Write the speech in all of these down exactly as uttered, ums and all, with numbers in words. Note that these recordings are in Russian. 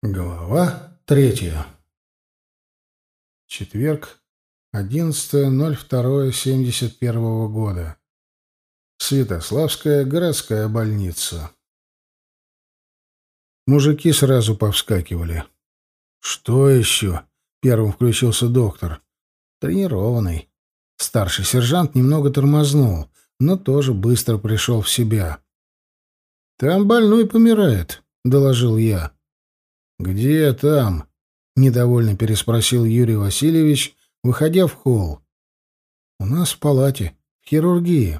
Глава третья. Четверг, одиннадцатое ноль второе семьдесят первого года. Святославская городская больница. Мужики сразу повскакивали. «Что еще?» — первым включился доктор. Тренированный. Старший сержант немного тормознул, но тоже быстро пришел в себя. «Там больной помирает», — доложил я. «Где там?» — недовольно переспросил Юрий Васильевич, выходя в холл. «У нас в палате, в хирургии».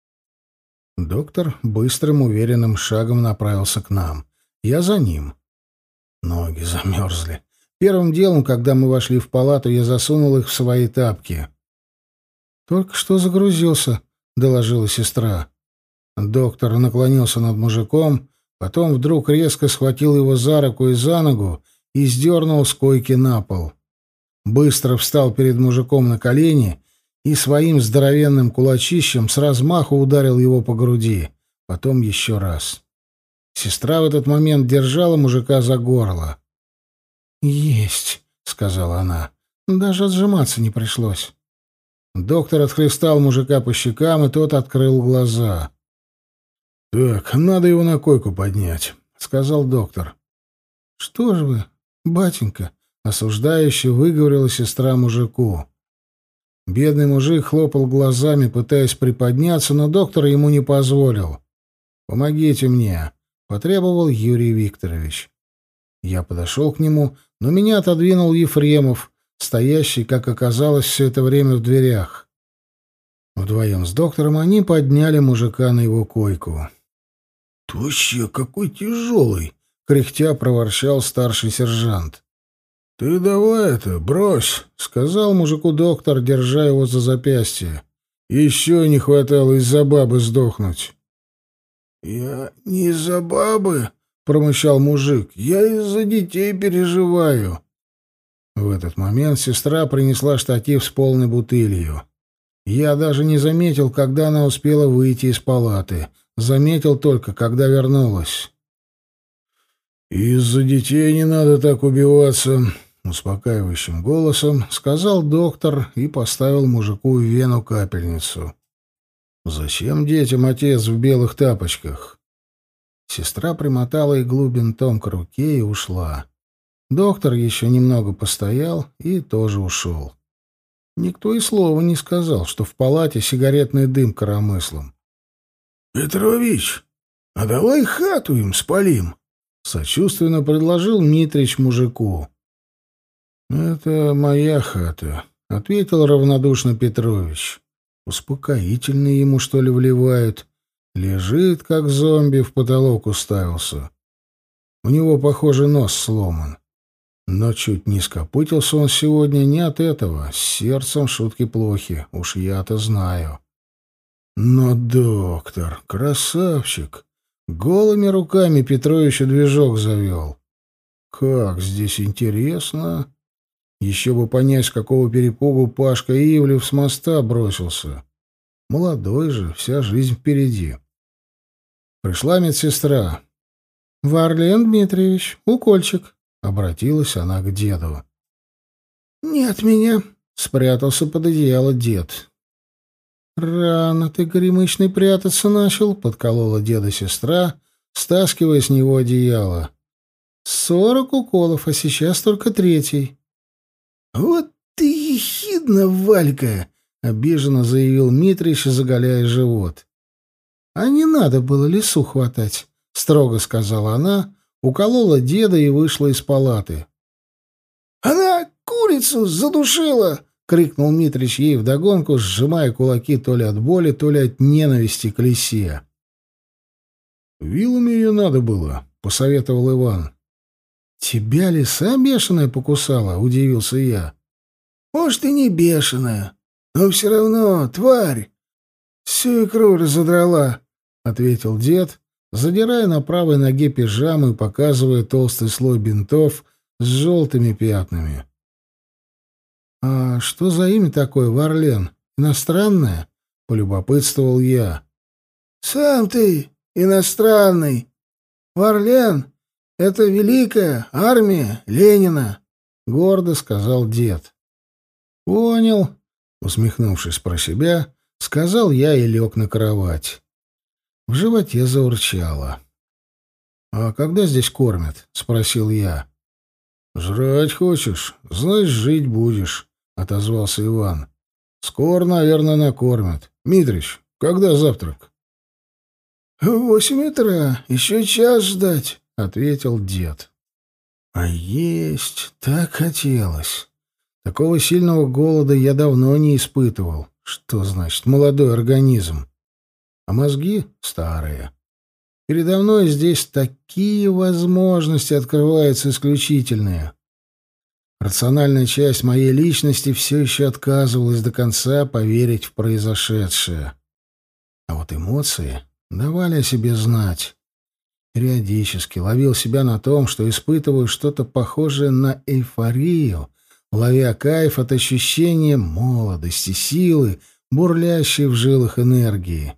Доктор быстрым, уверенным шагом направился к нам. Я за ним. Ноги замерзли. Первым делом, когда мы вошли в палату, я засунул их в свои тапки. «Только что загрузился», — доложила сестра. Доктор наклонился над мужиком, потом вдруг резко схватил его за руку и за ногу и сдернул с койки на пол. Быстро встал перед мужиком на колени и своим здоровенным кулачищем с размаху ударил его по груди, потом еще раз. Сестра в этот момент держала мужика за горло. «Есть», — сказала она, — «даже отжиматься не пришлось». Доктор отхлестал мужика по щекам, и тот открыл глаза. «Так, надо его на койку поднять», — сказал доктор. «Что ж вы, батенька?» — осуждающе выговорила сестра мужику. Бедный мужик хлопал глазами, пытаясь приподняться, но доктор ему не позволил. «Помогите мне», — потребовал Юрий Викторович. Я подошел к нему, но меня отодвинул Ефремов, стоящий, как оказалось, все это время в дверях. Вдвоем с доктором они подняли мужика на его койку. «Тощий, какой тяжелый!» — кряхтя проворчал старший сержант. «Ты давай это, брось!» — сказал мужику доктор, держа его за запястье. «Еще не хватало из-за бабы сдохнуть». «Я не из-за бабы!» — промычал мужик. «Я из-за детей переживаю». В этот момент сестра принесла штатив с полной бутылью. Я даже не заметил, когда она успела выйти из палаты. Заметил только, когда вернулась. «Из-за детей не надо так убиваться», — успокаивающим голосом сказал доктор и поставил мужику в вену капельницу. «Зачем детям отец в белых тапочках?» Сестра примотала иглу бинтом к руке и ушла. Доктор еще немного постоял и тоже ушел. Никто и слова не сказал, что в палате сигаретный дым коромыслом. «Петрович, а давай хату им спалим», — сочувственно предложил Митрич мужику. «Это моя хата», — ответил равнодушно Петрович. «Успокоительный ему, что ли, вливают. Лежит, как зомби, в потолок уставился. У него, похоже, нос сломан. Но чуть не скопытился он сегодня не от этого. С сердцем шутки плохи, уж я-то знаю». Но доктор, красавчик, голыми руками Петровичу движок завел. Как здесь интересно. Еще бы понять, с какого перепугу Пашка Ивлев с моста бросился. Молодой же, вся жизнь впереди. Пришла медсестра. «Варлен Дмитриевич, укольчик», — обратилась она к деду. «Не от меня», — спрятался под одеяло дед. «Рано ты, горемычный, прятаться начал», — подколола деда сестра, стаскивая с него одеяло. «Сорок уколов, а сейчас только третий». «Вот ты ехидна, Валька!» — обиженно заявил Митрич, заголяя живот. «А не надо было лесу хватать», — строго сказала она, уколола деда и вышла из палаты. «Она курицу задушила!» — крикнул Митрич ей вдогонку, сжимая кулаки то ли от боли, то ли от ненависти к лисе. «Вилами ее надо было», — посоветовал Иван. «Тебя лиса бешеная покусала?» — удивился я. «Может, и не бешеная, но все равно, тварь, всю икру разодрала», — ответил дед, задирая на правой ноге пижаму и показывая толстый слой бинтов с желтыми пятнами. «А что за имя такое, Варлен? Иностранное?» — полюбопытствовал я. «Сам ты иностранный. Варлен Это великая армия Ленина, — гордо сказал дед. Понял, — усмехнувшись про себя, сказал я и лег на кровать. В животе заурчало. — А когда здесь кормят? — спросил я. — Жрать хочешь? Значит, жить будешь, — отозвался Иван. — Скоро, наверное, накормят. Митрич, когда завтрак? — В восемь утра, еще час ждать, — ответил дед. А есть так хотелось. Такого сильного голода я давно не испытывал. Что значит молодой организм? А мозги старые. Передо мной здесь такие возможности открываются исключительные. Рациональная часть моей личности все еще отказывалась до конца поверить в произошедшее. А вот эмоции давали о себе знать. Периодически ловил себя на том, что испытываю что-то похожее на эйфорию, ловя кайф от ощущения молодости, силы, бурлящей в жилах энергии.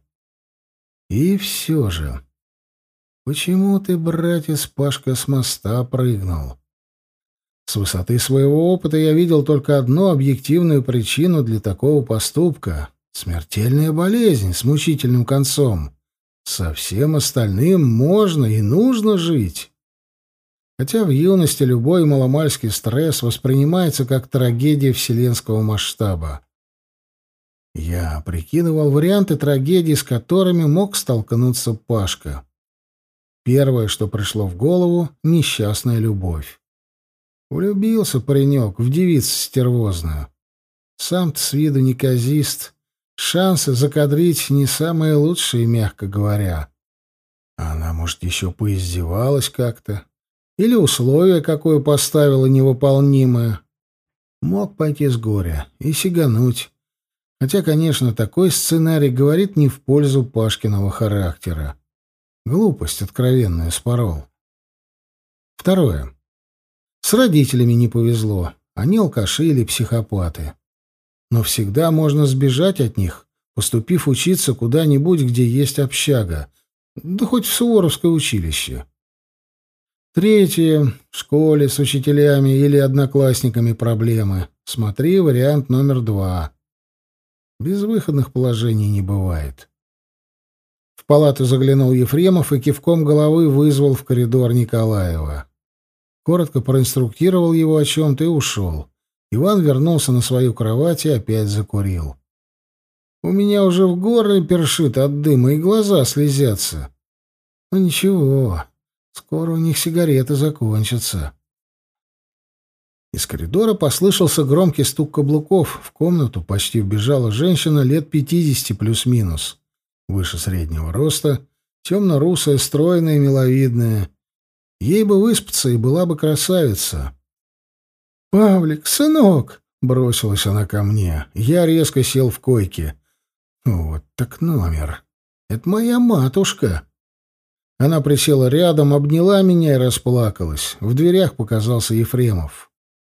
И все же... Почему ты, братец Пашка, с моста прыгнул? С высоты своего опыта я видел только одну объективную причину для такого поступка — смертельная болезнь с мучительным концом. Со всем остальным можно и нужно жить. Хотя в юности любой маломальский стресс воспринимается как трагедия вселенского масштаба. Я прикидывал варианты трагедий, с которыми мог столкнуться Пашка. Первое, что пришло в голову — несчастная любовь. Влюбился паренек в девицу стервозную. Сам-то с виду неказист, шансы закадрить не самые лучшие, мягко говоря. А она, может, еще поиздевалась как-то. Или условие какое поставила невыполнимое. Мог пойти с горя и сигануть. Хотя, конечно, такой сценарий говорит не в пользу Пашкиного характера. Глупость откровенную спорол. Второе. С родителями не повезло. Они алкаши или психопаты. Но всегда можно сбежать от них, поступив учиться куда-нибудь, где есть общага. Да хоть в Суворовское училище. Третье. В школе с учителями или одноклассниками проблемы. Смотри вариант номер два. Безвыходных положений не бывает. В палату заглянул Ефремов и кивком головы вызвал в коридор Николаева. Коротко проинструктировал его о чем-то и ушел. Иван вернулся на свою кровать и опять закурил. У меня уже в горле першит от дыма и глаза слезятся. Но ничего, скоро у них сигареты закончатся. Из коридора послышался громкий стук каблуков. В комнату почти вбежала женщина лет пятидесяти плюс-минус. Выше среднего роста, темно-русая, стройная, миловидная. Ей бы выспаться, и была бы красавица. «Павлик, сынок!» — бросилась она ко мне. Я резко сел в койке. Вот так номер. Это моя матушка. Она присела рядом, обняла меня и расплакалась. В дверях показался Ефремов.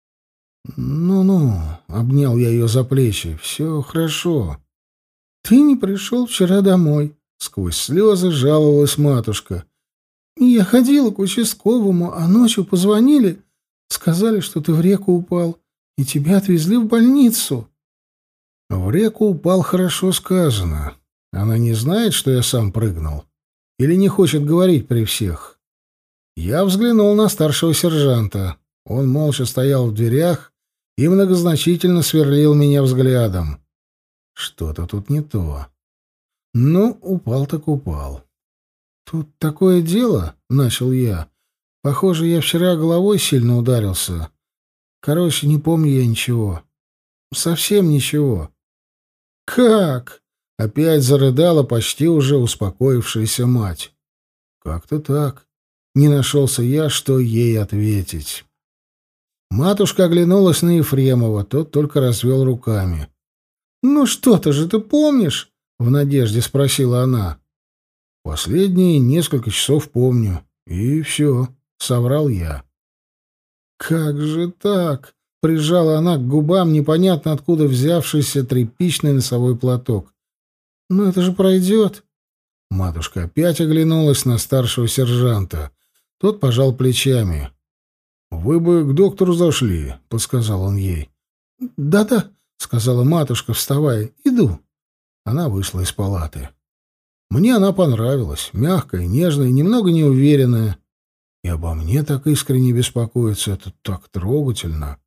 «Ну-ну», — обнял я ее за плечи, — «все хорошо». «Ты не пришел вчера домой», — сквозь слезы жаловалась матушка. «Я ходила к участковому, а ночью позвонили, сказали, что ты в реку упал, и тебя отвезли в больницу». «В реку упал» хорошо сказано. Она не знает, что я сам прыгнул? Или не хочет говорить при всех? Я взглянул на старшего сержанта. Он молча стоял в дверях и многозначительно сверлил меня взглядом. Что-то тут не то. Ну, упал так упал. «Тут такое дело», — начал я. «Похоже, я вчера головой сильно ударился. Короче, не помню я ничего. Совсем ничего». «Как?» — опять зарыдала почти уже успокоившаяся мать. «Как-то так». Не нашелся я, что ей ответить. Матушка оглянулась на Ефремова, тот только развел руками. «Ну что-то же ты помнишь?» — в надежде спросила она. «Последние несколько часов помню. И все», — соврал я. «Как же так?» — прижала она к губам непонятно откуда взявшийся тряпичный носовой платок. «Ну это же пройдет». Матушка опять оглянулась на старшего сержанта. Тот пожал плечами. «Вы бы к доктору зашли», — подсказал он ей. «Да-да», — сказала матушка, вставая, — «иду». Она вышла из палаты. Мне она понравилась, мягкая, нежная, немного неуверенная. И обо мне так искренне беспокоится, это так трогательно.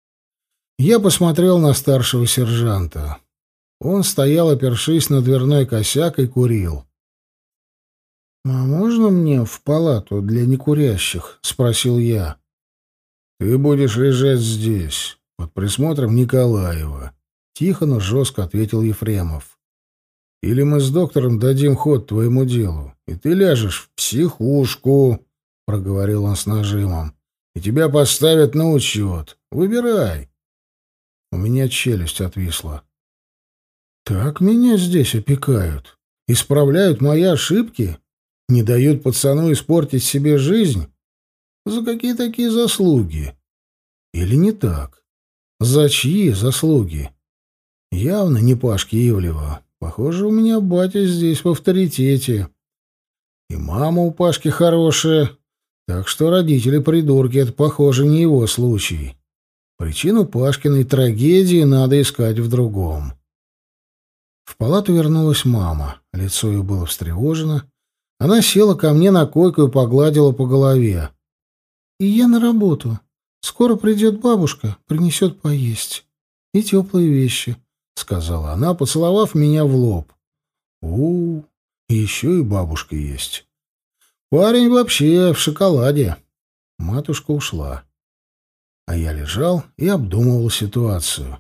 Я посмотрел на старшего сержанта. Он стоял, опершись на дверной косяк, и курил. «А можно мне в палату для некурящих?» — спросил я. «Ты будешь лежать здесь, под присмотром Николаева», — тихо, но жестко ответил Ефремов. «Или мы с доктором дадим ход твоему делу, и ты ляжешь в психушку», — проговорил он с нажимом, — «и тебя поставят на учет. Выбирай». У меня челюсть отвисла. «Так меня здесь опекают? Исправляют мои ошибки? Не дают пацану испортить себе жизнь? За какие такие заслуги? Или не так? За чьи заслуги? Явно не Пашки Ивлева. Похоже, у меня батя здесь в авторитете. И мама у Пашки хорошая, так что родители-придурки — это, похоже, не его случай. Причину Пашкиной трагедии надо искать в другом». В палату вернулась мама. Лицо ее было встревожено. Она села ко мне на койку и погладила по голове. «И я на работу. Скоро придет бабушка, принесет поесть. И теплые вещи», — сказала она, поцеловав меня в лоб. у у еще и бабушка есть. Парень вообще в шоколаде». Матушка ушла. А я лежал и обдумывал ситуацию.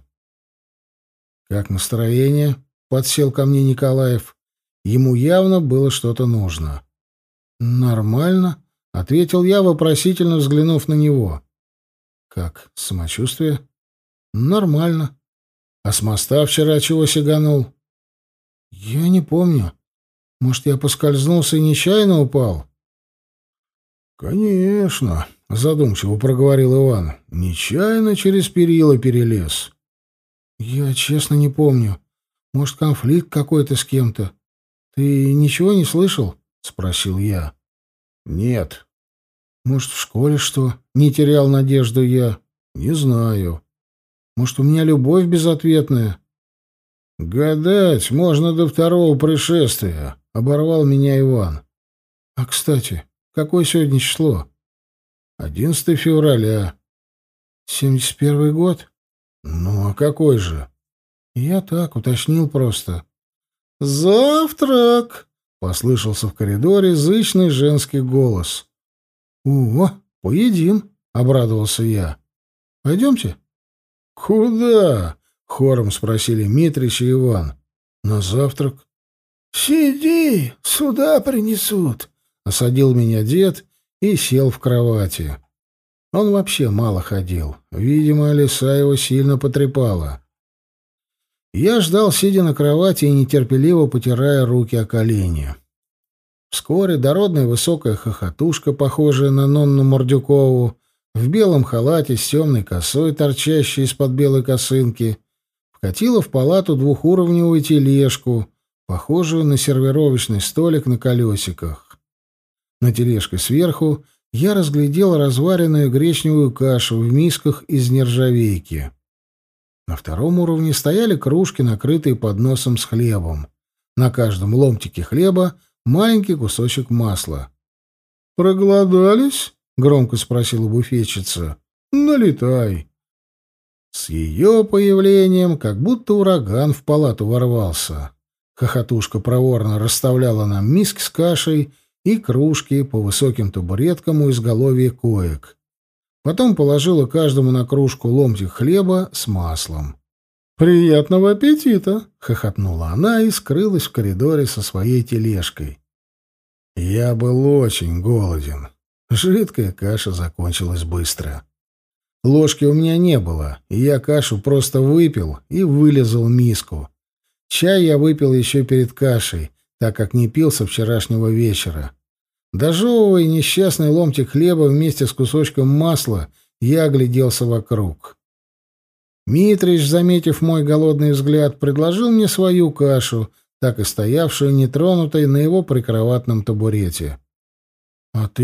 «Как настроение?» — подсел ко мне Николаев. Ему явно было что-то нужно. «Нормально», — ответил я, вопросительно взглянув на него. «Как самочувствие?» «Нормально. А с моста вчера чего сиганул?» «Я не помню. Может, я поскользнулся и нечаянно упал?» «Конечно», — задумчиво проговорил Иван. «Нечаянно через перила перелез». «Я честно не помню. Может, конфликт какой-то с кем-то. Ты ничего не слышал?» — спросил я. «Нет». «Может, в школе что? Не терял надежду я?» «Не знаю». «Может, у меня любовь безответная?» «Гадать можно до второго пришествия», — оборвал меня Иван. «А, кстати, какое сегодня число?» «Одиннадцатое февраля». «Семьдесят первый год?» «Ну, а какой же?» «Я так, уточнил просто». «Завтрак!» — послышался в коридоре зычный женский голос. «О, поедим!» — обрадовался я. «Пойдемте?» «Куда?» — хором спросили Митрич и Иван. «На завтрак». «Сиди, сюда принесут!» — осадил меня дед и сел в кровати. Он вообще мало ходил. Видимо, лиса его сильно потрепала. Я ждал, сидя на кровати и нетерпеливо потирая руки о колени. Вскоре дородная высокая хохотушка, похожая на Нонну Мордюкову, в белом халате с темной косой, торчащей из-под белой косынки, вкатила в палату двухуровневую тележку, похожую на сервировочный столик на колесиках. На тележке сверху я разглядел разваренную гречневую кашу в мисках из нержавейки. На втором уровне стояли кружки, накрытые подносом с хлебом. На каждом ломтике хлеба маленький кусочек масла. «Проголодались?» — громко спросила буфетчица. «Налетай». С ее появлением как будто ураган в палату ворвался. Хохотушка проворно расставляла нам миски с кашей и кружки по высоким табуреткам у изголовья коек. Потом положила каждому на кружку ломтик хлеба с маслом. «Приятного аппетита!» — хохотнула она и скрылась в коридоре со своей тележкой. Я был очень голоден. Жидкая каша закончилась быстро. Ложки у меня не было, и я кашу просто выпил и вылезал миску. Чай я выпил еще перед кашей, так как не пил со вчерашнего вечера. Дожевывая несчастный ломтик хлеба вместе с кусочком масла, я огляделся вокруг. Митрич, заметив мой голодный взгляд, предложил мне свою кашу, так и стоявшую нетронутой на его прикроватном табурете. «А ты?»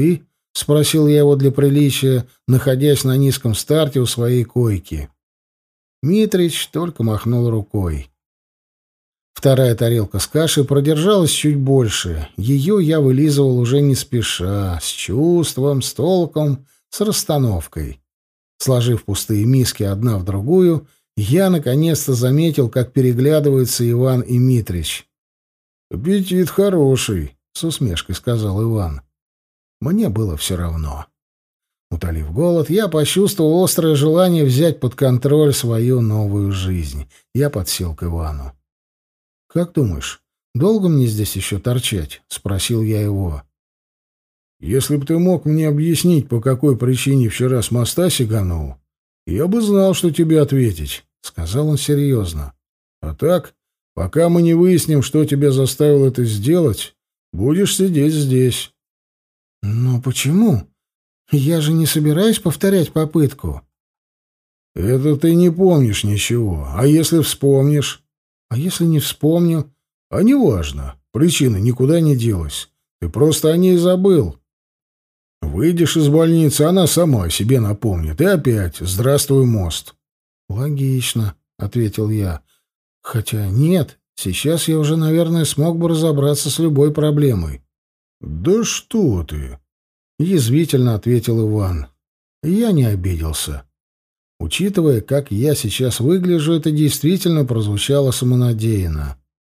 — спросил я его для приличия, находясь на низком старте у своей койки. Митрич только махнул рукой. Вторая тарелка с кашей продержалась чуть больше. Ее я вылизывал уже не спеша, с чувством, с толком, с расстановкой. Сложив пустые миски одна в другую, я наконец-то заметил, как переглядываются Иван и Митрич. «Аппетит хороший», — с усмешкой сказал Иван. Мне было все равно. Утолив голод, я почувствовал острое желание взять под контроль свою новую жизнь. Я подсел к Ивану. «Как думаешь, долго мне здесь еще торчать?» — спросил я его. «Если бы ты мог мне объяснить, по какой причине вчера с моста сиганул, я бы знал, что тебе ответить», — сказал он серьезно. «А так, пока мы не выясним, что тебя заставило это сделать, будешь сидеть здесь». «Но почему? Я же не собираюсь повторять попытку». «Это ты не помнишь ничего. А если вспомнишь?» «А если не вспомню?» «А неважно. Причина никуда не делась. Ты просто о ней забыл. Выйдешь из больницы, она сама о себе напомнит. И опять «Здравствуй, мост». «Логично», — ответил я. «Хотя нет, сейчас я уже, наверное, смог бы разобраться с любой проблемой». «Да что ты!» — язвительно ответил Иван. Я не обиделся. Учитывая, как я сейчас выгляжу, это действительно прозвучало самонадеянно.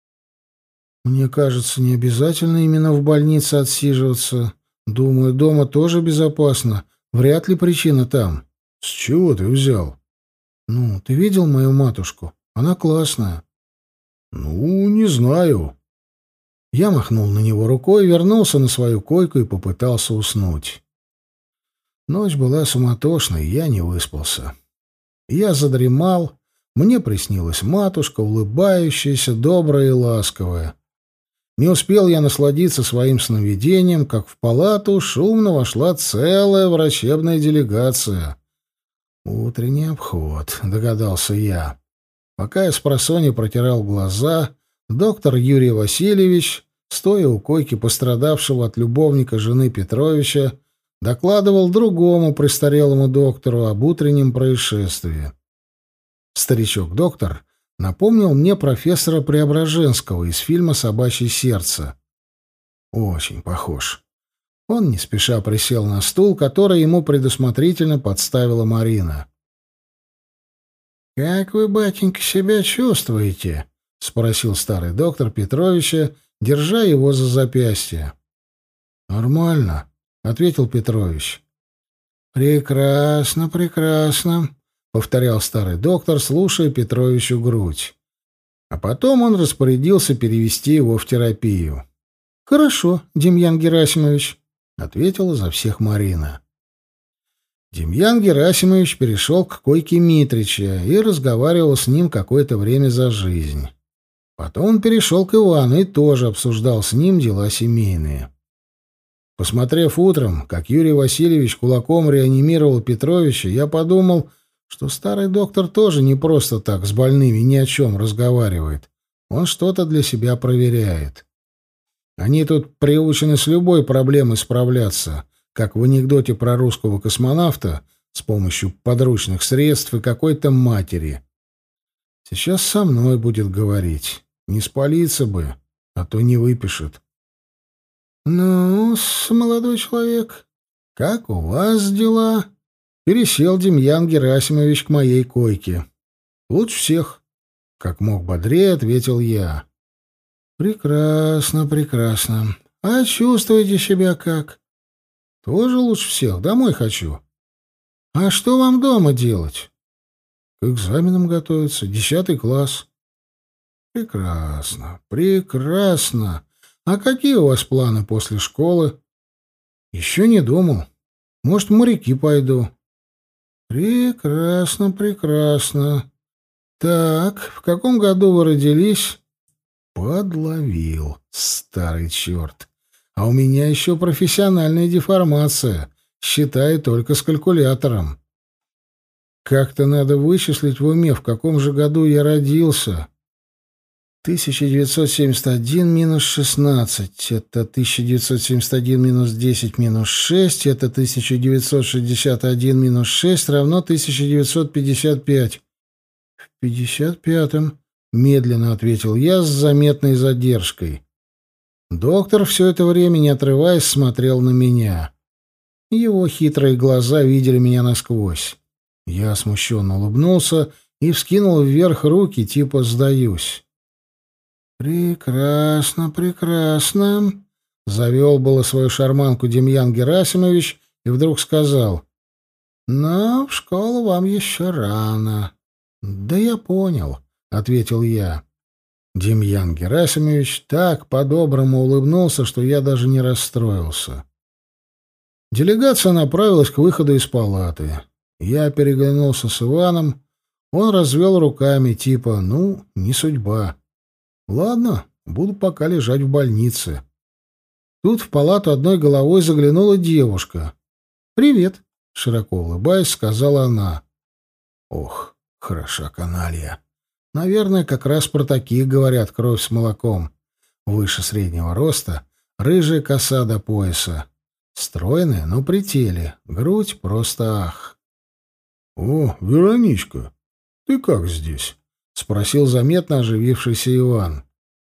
«Мне кажется, не обязательно именно в больнице отсиживаться. Думаю, дома тоже безопасно. Вряд ли причина там». «С чего ты взял?» «Ну, ты видел мою матушку? Она классная». «Ну, не знаю». Я махнул на него рукой, вернулся на свою койку и попытался уснуть. Ночь была суматошной, я не выспался. Я задремал, мне приснилась матушка, улыбающаяся, добрая и ласковая. Не успел я насладиться своим сновидением, как в палату шумно вошла целая врачебная делегация. «Утренний обход», — догадался я. Пока я спросонья протирал глаза, доктор Юрий Васильевич, стоя у койки пострадавшего от любовника жены Петровича, докладывал другому престарелому доктору об утреннем происшествии. Старичок-доктор напомнил мне профессора Преображенского из фильма «Собачье сердце». Очень похож. Он не спеша присел на стул, который ему предусмотрительно подставила Марина. «Как вы, батенька, себя чувствуете?» — спросил старый доктор Петровича, держа его за запястье. «Нормально», — ответил Петрович. «Прекрасно, прекрасно», — повторял старый доктор, слушая Петровичу грудь. А потом он распорядился перевести его в терапию. «Хорошо, Демьян Герасимович», — ответила за всех Марина. Демьян Герасимович перешел к койке Митрича и разговаривал с ним какое-то время за жизнь. Потом он перешел к Ивану и тоже обсуждал с ним дела семейные. Посмотрев утром, как Юрий Васильевич кулаком реанимировал Петровича, я подумал, что старый доктор тоже не просто так с больными ни о чем разговаривает. Он что-то для себя проверяет. Они тут приучены с любой проблемой справляться, как в анекдоте про русского космонавта с помощью подручных средств и какой-то матери. Сейчас со мной будет говорить. Не спалиться бы, а то не выпишет. «Ну, молодой человек, как у вас дела?» Пересел Демьян Герасимович к моей койке. «Лучше всех», — как мог бодрее ответил я. «Прекрасно, прекрасно. А чувствуете себя как?» «Тоже лучше всех. Домой хочу». «А что вам дома делать?» «К экзаменам готовиться. Десятый класс». «Прекрасно, прекрасно. А какие у вас планы после школы?» «Еще не думал. Может, в моряки пойду». «Прекрасно, прекрасно. Так, в каком году вы родились?» «Подловил, старый черт. А у меня еще профессиональная деформация. Считаю только с калькулятором. Как-то надо вычислить в уме, в каком же году я родился». тысяча девятьсот семьдесят один минус шестнадцать. Это тысяча девятьсот семьдесят один минус десять минус шесть. Это тысяча девятьсот шестьдесят один минус шесть равно тысяча девятьсот пятьдесят пять. В пятьдесят пятом, медленно ответил я с заметной задержкой. Доктор все это время, не отрываясь, смотрел на меня. Его хитрые глаза видели меня насквозь. Я смущенно улыбнулся и вскинул вверх руки, типа «сдаюсь». «Прекрасно, прекрасно», — завел было свою шарманку Демьян Герасимович и вдруг сказал: «но в школу вам еще рано». «Да я понял», — ответил я. Демьян Герасимович так по-доброму улыбнулся, что я даже не расстроился. Делегация направилась к выходу из палаты. Я переглянулся с Иваном. Он развел руками, типа «ну, не судьба». «Ладно, буду пока лежать в больнице». Тут в палату одной головой заглянула девушка. «Привет», — широко улыбаясь, сказала она. «Ох, хороша каналья. Наверное, как раз про таких говорят, кровь с молоком. Выше среднего роста, рыжая коса до пояса. Стройная, но при теле, грудь просто ах». «О, Вероничка, ты как здесь?» — спросил заметно оживившийся Иван.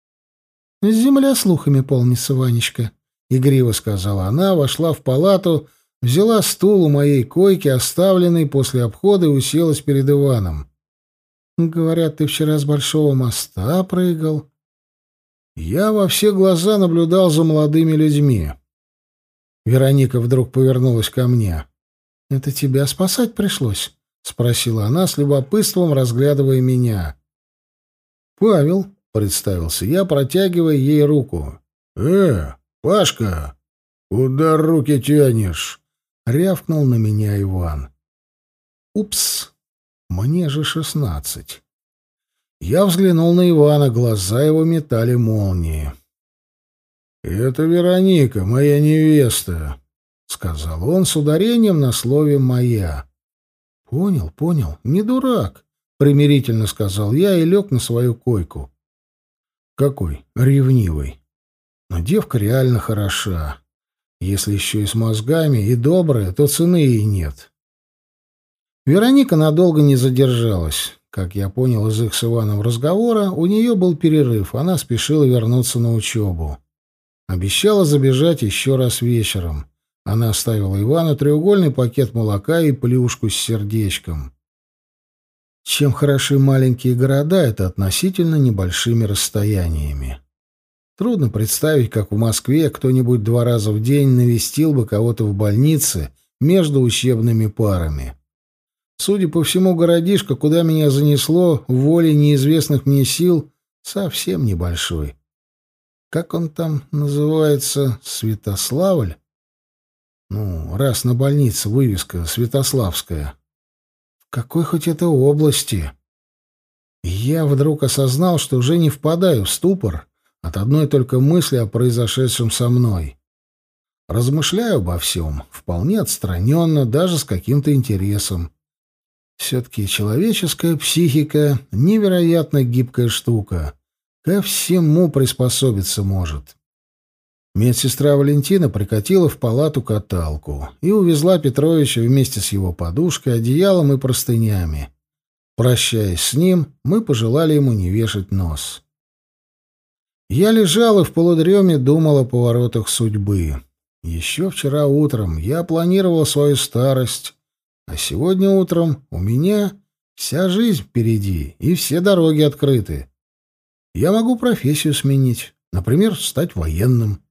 «Земля слухами полнится, Ванечка», — игриво сказала она, вошла в палату, взяла стул у моей койки, оставленный после обхода, и уселась перед Иваном. «Говорят, ты вчера с большого моста прыгал». Я во все глаза наблюдал за молодыми людьми. Вероника вдруг повернулась ко мне. «Это тебя спасать пришлось?» — спросила она с любопытством, разглядывая меня. «Павел», — представился я, протягивая ей руку. «Э, Пашка, куда руки тянешь?» — рявкнул на меня Иван. «Упс, мне же шестнадцать». Я взглянул на Ивана, глаза его метали молнии. «Это Вероника, моя невеста», — сказал он с ударением на слове «моя». «Понял, понял, не дурак», — примирительно сказал я и лег на свою койку. «Какой ревнивый. Но девка реально хороша. Если еще и с мозгами, и добрая, то цены ей нет». Вероника надолго не задержалась. Как я понял из их с Иваном разговора, у нее был перерыв, она спешила вернуться на учебу. Обещала забежать еще раз вечером. Она оставила Ивану треугольный пакет молока и плюшку с сердечком. Чем хороши маленькие города, это относительно небольшими расстояниями. Трудно представить, как в Москве кто-нибудь два раза в день навестил бы кого-то в больнице между учебными парами. Судя по всему, городишко, куда меня занесло, волей неизвестных мне сил, совсем небольшой. Как он там называется? Святославль? Ну, раз на больнице вывеска Святославская. В какой хоть это области? Я вдруг осознал, что уже не впадаю в ступор от одной только мысли о произошедшем со мной. Размышляю обо всем, вполне отстраненно, даже с каким-то интересом. Все-таки человеческая психика — невероятно гибкая штука. Ко всему приспособиться может. Медсестра Валентина прикатила в палату каталку и увезла Петровича вместе с его подушкой, одеялом и простынями. Прощаясь с ним, мы пожелали ему не вешать нос. Я лежал и в полудреме думал о поворотах судьбы. Еще вчера утром я планировал свою старость, а сегодня утром у меня вся жизнь впереди и все дороги открыты. Я могу профессию сменить, например, стать военным.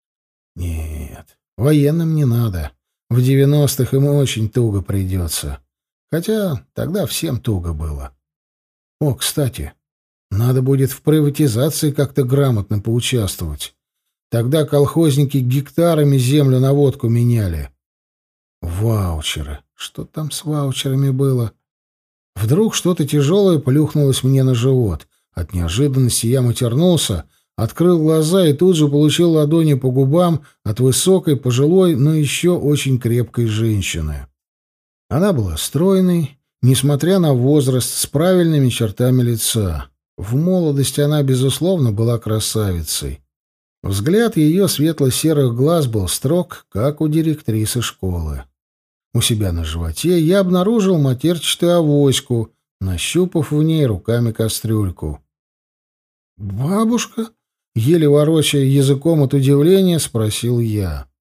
Нет, военным не надо. В девяностых ему очень туго придется. Хотя тогда всем туго было. О, кстати, надо будет в приватизации как-то грамотно поучаствовать. Тогда колхозники гектарами землю на водку меняли. Ваучеры. Что там с ваучерами было? Вдруг что-то тяжелое плюхнулось мне на живот. От неожиданности я матернулся, открыл глаза и тут же получил ладони по губам от высокой, пожилой, но еще очень крепкой женщины. Она была стройной, несмотря на возраст, с правильными чертами лица. В молодости она, безусловно, была красавицей. Взгляд ее светло-серых глаз был строг, как у директрисы школы. У себя на животе я обнаружил матерчатую авоську, нащупав в ней руками кастрюльку. «Бабушка?» — еле ворочая языком от удивления, спросил я.